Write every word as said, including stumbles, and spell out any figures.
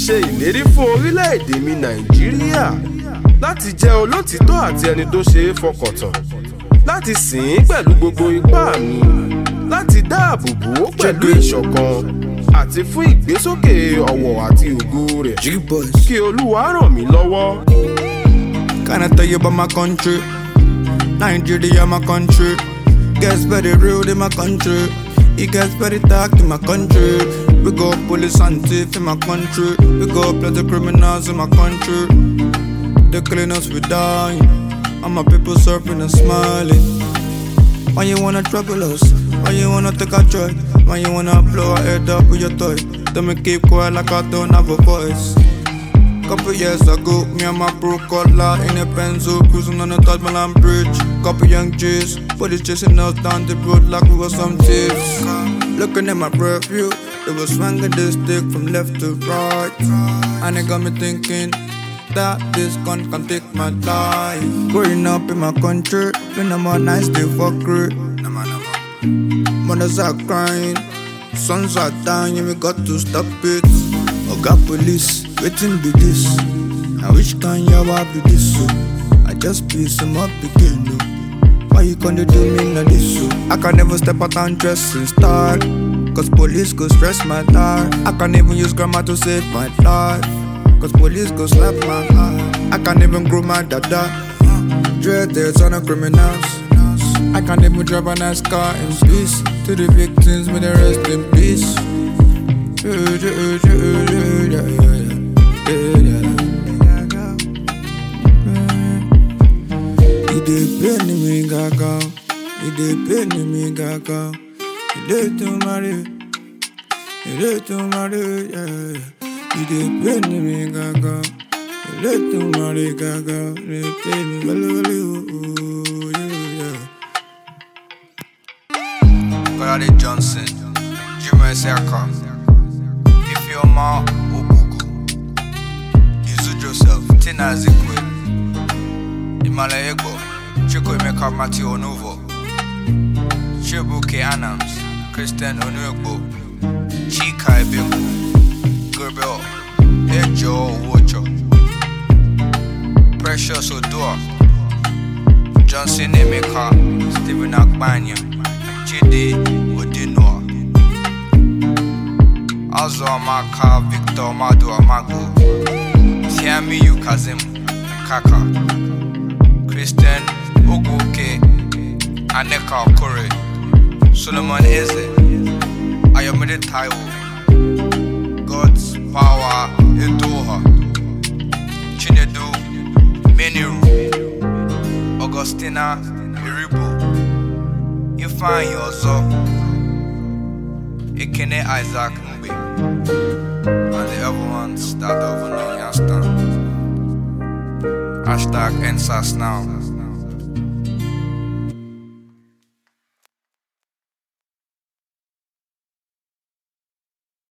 ṣe ìlérí fún orílẹ̀-èdè mi Nàìjíríà láti jẹ́ olótìtọ́ àti ẹni tó ṣe é fọkàn tán, láti sìn ín pẹ̀lú gbogbo ipá mi, láti dáàbò bò ó pẹ̀lú ìṣọ̀kan àti fún ìgbésókè ọ̀wọ̀ àti ògo rẹ̀. Kí Olúwa ràn mí lọ́wọ́. Can I tell you about my country? Nigeria, my country. Gets very real in my country. It gets very dark in my country. We got police and thief in my country. We got plenty criminals in my country. They killing us, we dying. And my people surfing and smiling. Why you wanna trouble us? Why you wanna take a joy? Why you wanna blow our head up with your toy? Tell me keep quiet like I don't have a voice. Couple years ago, me and my bro collar in a pencil, cruising on the Taj Mahal bridge. Couple young G's, police chasing us down the road like we were some thieves. Looking at my review, it was swinging this stick from left to right, and it got me thinking that this gun can take my life. Growing up in my country, when I'm a nice day for great. Mothers are crying, sons are dying, we got to stop it. Oh God, police, waiting be this. I wish can you be this so. I just be some up again, no. Why you gonna do me like this so? I can never step out and dress in style, cause police go stress my life. I can't even use grammar to save my life, cause police go slap my heart. I can't even grow my dada. Dreadheads on the criminals. I can't even drive a nice car in peace. To the victims, may they rest in peace. It dey pain me gaga, it dey pain me gaga. It dey to marry, it dey to marry, yeah. It dey pain me gaga, it dey to marry gaga. It dey pain me gaga, yeah. Godade Johnson, Jimmy Saka. If you're ma Obugu, Yuzu Joseph, Tina Zikwe, Imala Ego, Chico Emeka Mati Onuvo, Chibuke Anams, Christian Onuegbo, Chika Ebeko, Gerbel, Ejo Wocho, Precious Odua, Johnson Emeka, Stephen Akbanya, Chidi Odinoa, Azo Amaka, Victor Madu Amago, Tiami Yukazim, Kaka, Christian Oguke, Aneka Okore, Solomon Eze, Ayomide Taiwo, God's Power Edoha, Chinedu Meniru, Augustina Iribu, Ifeanyi Ozo, Ekene Isaac Mbe, and the other ones that don't know Yastan. Hashtag N S A S now.